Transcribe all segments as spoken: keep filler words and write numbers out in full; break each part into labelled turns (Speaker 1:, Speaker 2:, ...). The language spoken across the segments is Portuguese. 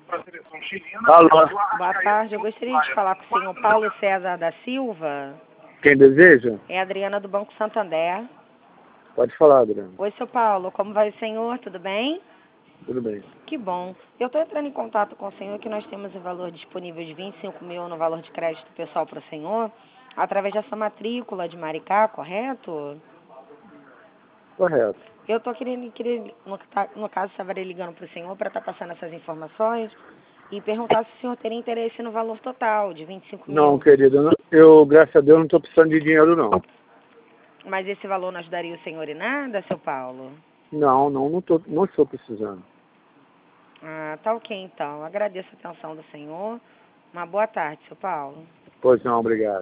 Speaker 1: Alô?
Speaker 2: Boa tarde, eu gostaria de falar com o senhor Paulo César da Silva.
Speaker 1: Quem deseja?
Speaker 2: É a Adriana do Banco Santander.
Speaker 1: Pode falar, Adriana.
Speaker 2: Oi, seu Paulo, como vai o senhor? Tudo bem?
Speaker 1: Tudo bem.
Speaker 2: Que bom. Eu estou entrando em contato com o senhor que nós temos o valor disponível de vinte e cinco mil no valor de crédito pessoal para o senhor, através dessa matrícula de Maricá, correto?
Speaker 1: Correto.
Speaker 2: Eu estou querendo, querendo no, no caso, estaria ligando para o senhor para estar passando essas informações e perguntar se o senhor teria interesse no valor total de vinte e cinco mil.
Speaker 1: Não, querido, eu, não- eu, graças a Deus, não estou precisando de dinheiro, não.
Speaker 2: Mas esse valor não ajudaria o senhor em nada, seu Paulo?
Speaker 1: Não, não, não, tô, não estou precisando.
Speaker 2: Ah, tá ok então. Agradeço a atenção do senhor. Uma boa tarde, seu Paulo.
Speaker 1: Pois não, obrigado.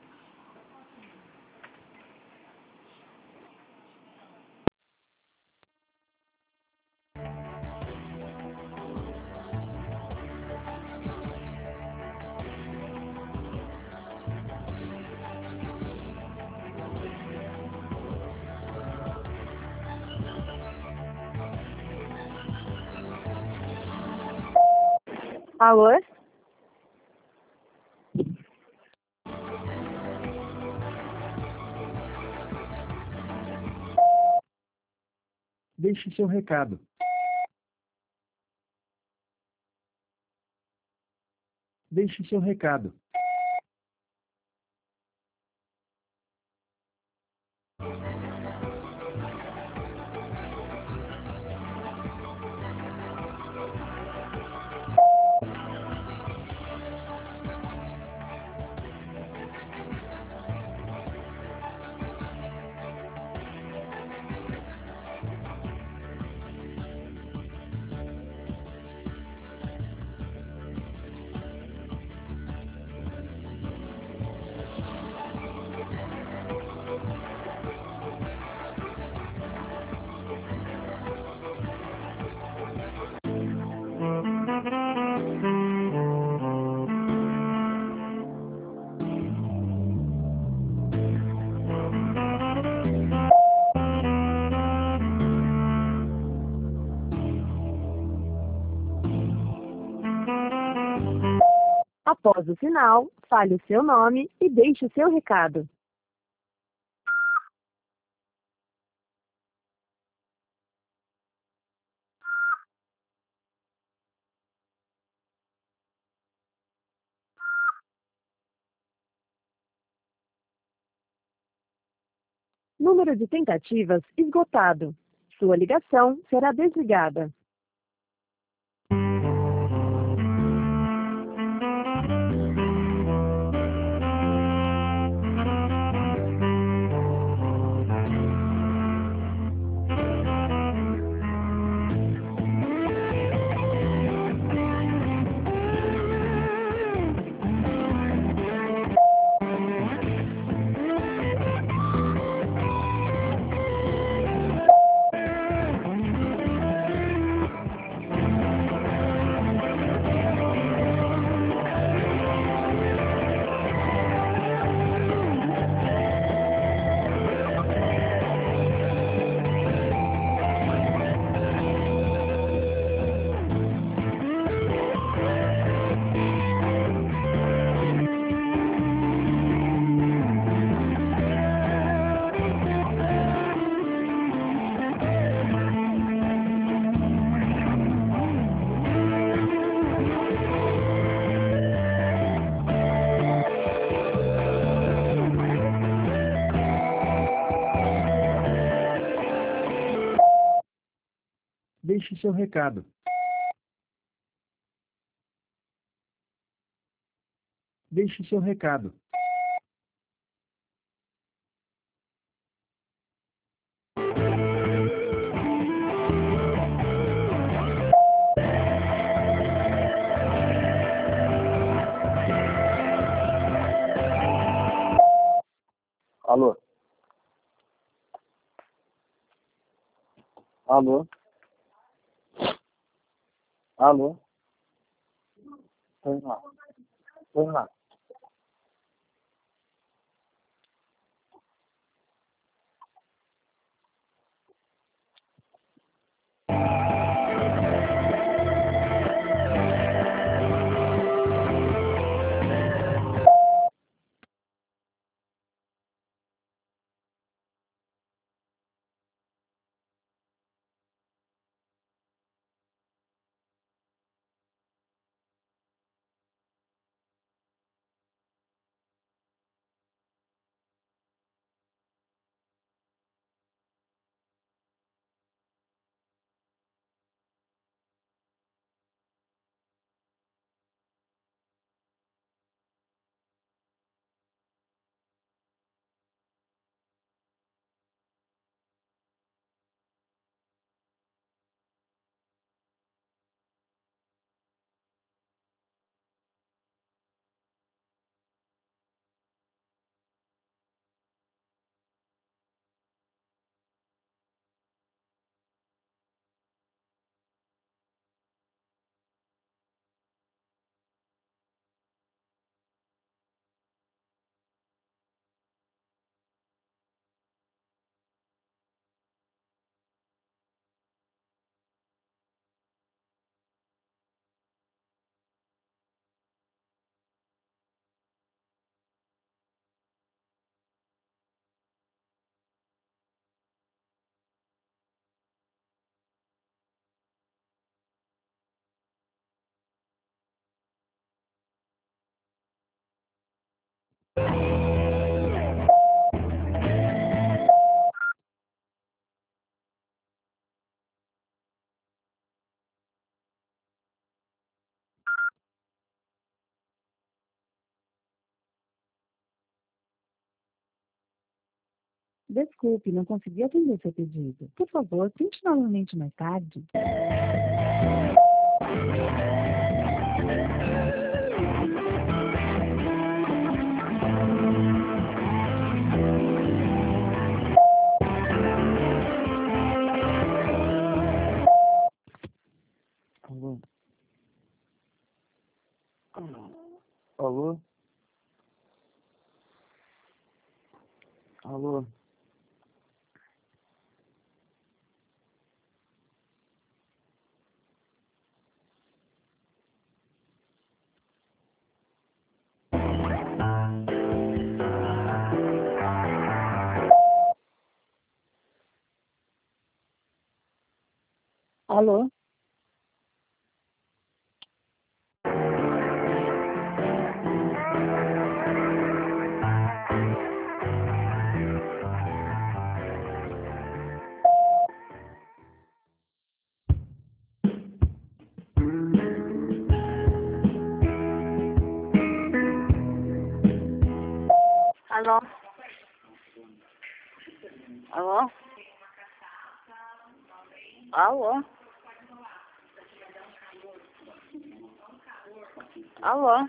Speaker 3: Alô?
Speaker 4: Deixe seu recado. Deixe seu recado.
Speaker 3: Após o sinal, fale o seu nome e deixe o seu recado. Número de tentativas esgotado. Sua ligação será desligada.
Speaker 4: Deixe seu recado. Deixe seu recado.
Speaker 1: Alô? Alô? Alô? Põe lá. Põe lá.
Speaker 3: Desculpe, não consegui atender seu pedido. Por favor, tente novamente mais tarde.
Speaker 1: Alô? Alô? Alô?
Speaker 3: Alô?
Speaker 5: Alô? Alô? Alô? Alô?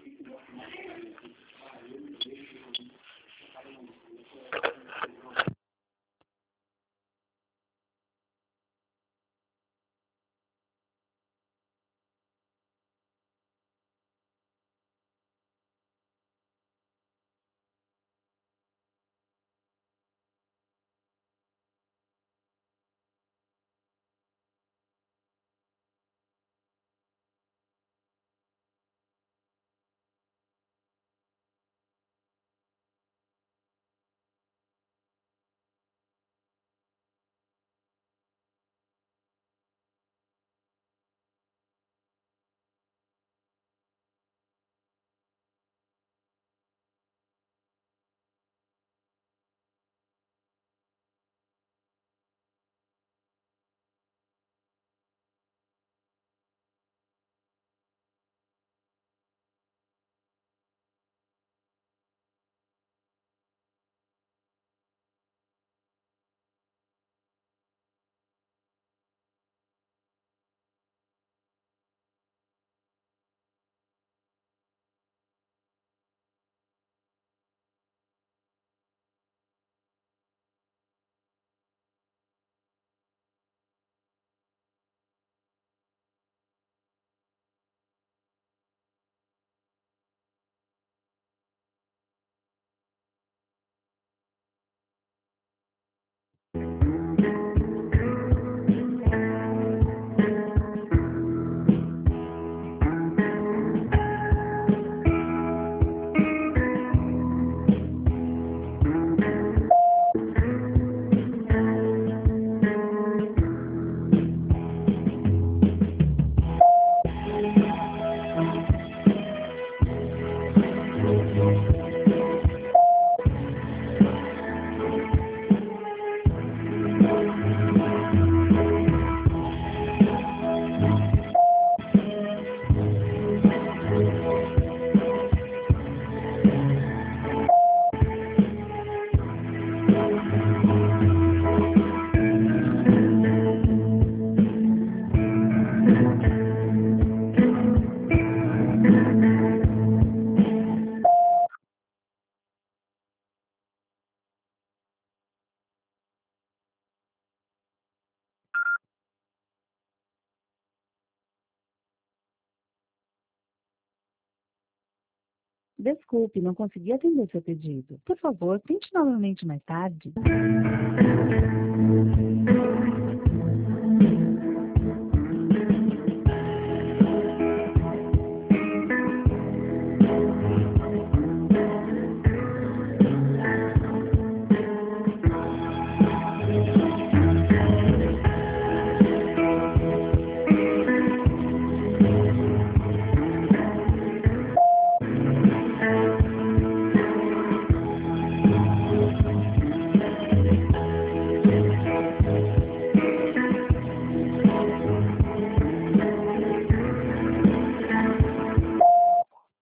Speaker 3: Desculpe, não consegui atender seu pedido. Por favor, tente novamente mais tarde.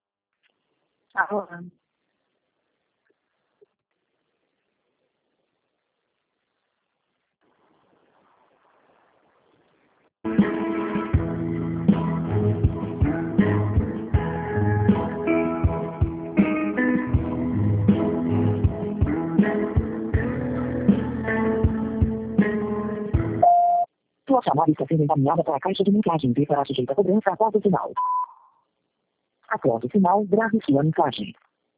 Speaker 5: Alô?
Speaker 3: chamada está sendo encaminhada para a caixa de mensagens e será sujeita a cobrança após o sinal. Após o sinal, grave sua mensagem.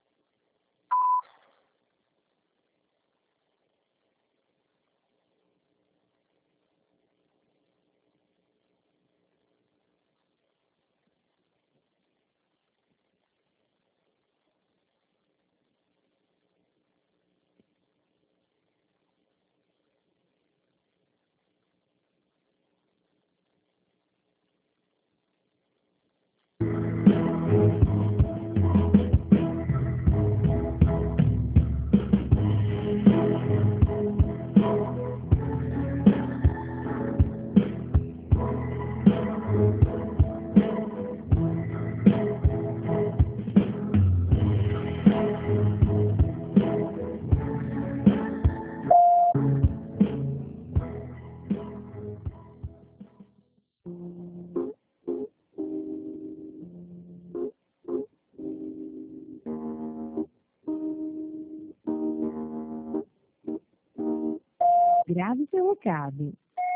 Speaker 3: Grave seu recado.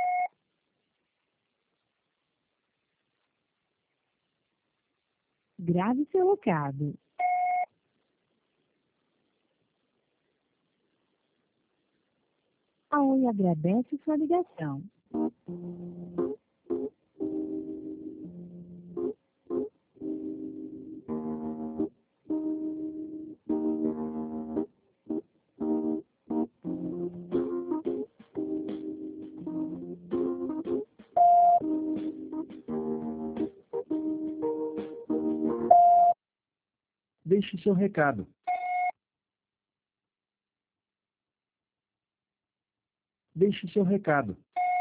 Speaker 3: Grave seu recado. A Oi agradece sua ligação.
Speaker 4: Deixe seu recado. Deixe seu recado.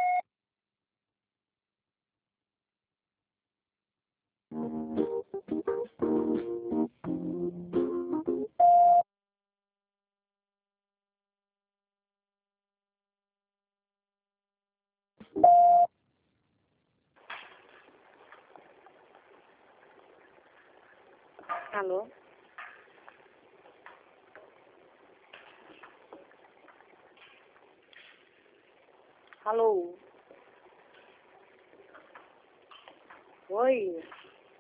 Speaker 5: Alô? Alô? Oi?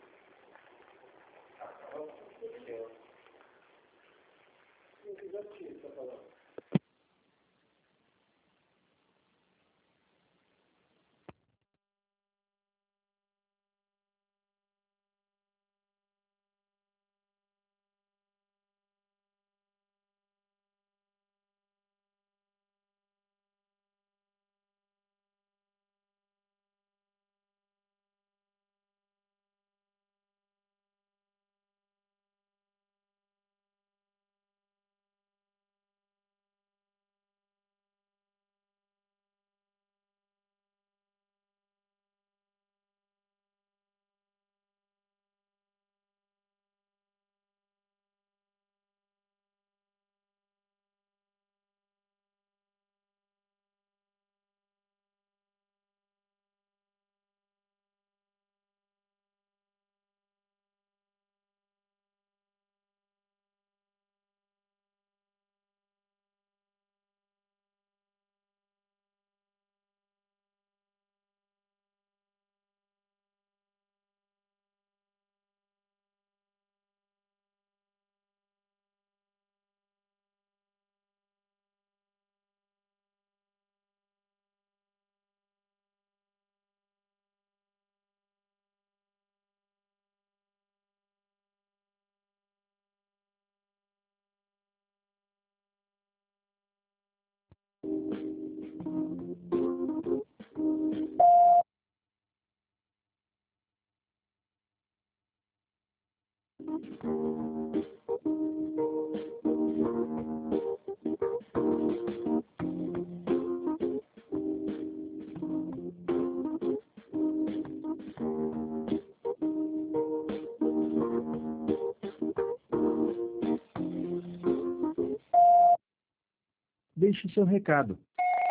Speaker 4: Deixe seu recado.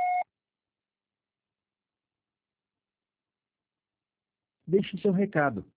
Speaker 4: Deixe seu recado.